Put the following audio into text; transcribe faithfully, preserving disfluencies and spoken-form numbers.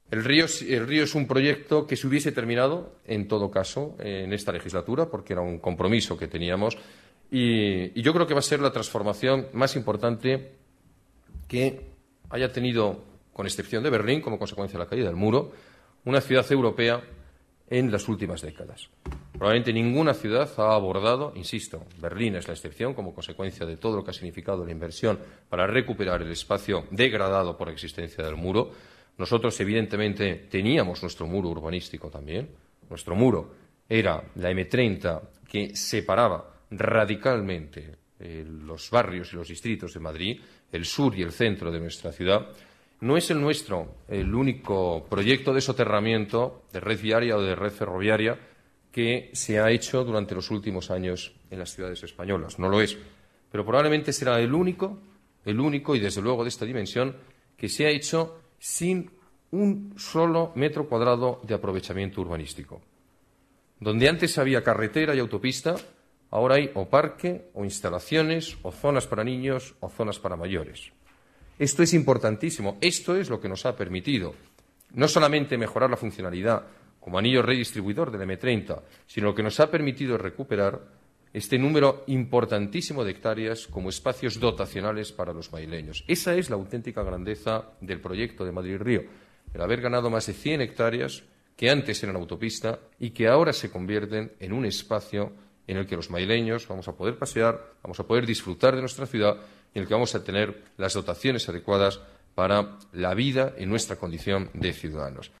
El río, el río es un proyecto que se hubiese terminado, en todo caso, en esta legislatura, porque era un compromiso que teníamos. Y, y yo creo que va a ser la transformación más importante que haya tenido, con excepción de Berlín, como consecuencia de la caída del muro, una ciudad europea en las últimas décadas. Probablemente ninguna ciudad ha abordado, insisto, Berlín es la excepción, como consecuencia de todo lo que ha significado la inversión para recuperar el espacio degradado por la existencia del muro. Nosotros, evidentemente, teníamos nuestro muro urbanístico también. Nuestro muro era la eme treinta, que separaba radicalmente eh, los barrios y los distritos de Madrid, el sur y el centro de nuestra ciudad. No es el nuestro el único proyecto de soterramiento de red viaria o de red ferroviaria que se ha hecho durante los últimos años en las ciudades españolas. No lo es. Pero probablemente será el único, el único, y desde luego de esta dimensión, que se ha hecho sin un solo metro cuadrado de aprovechamiento urbanístico. Donde antes había carretera y autopista, ahora hay o parque, o instalaciones, o zonas para niños, o zonas para mayores. Esto es importantísimo. Esto es lo que nos ha permitido no solamente mejorar la funcionalidad como anillo redistribuidor del eme treinta, sino lo que nos ha permitido recuperar este número importantísimo de hectáreas como espacios dotacionales para los madrileños. Esa es la auténtica grandeza del proyecto de Madrid-Río, el haber ganado más de cien hectáreas que antes eran autopista y que ahora se convierten en un espacio en el que los madrileños vamos a poder pasear, vamos a poder disfrutar de nuestra ciudad y en el que vamos a tener las dotaciones adecuadas para la vida en nuestra condición de ciudadanos.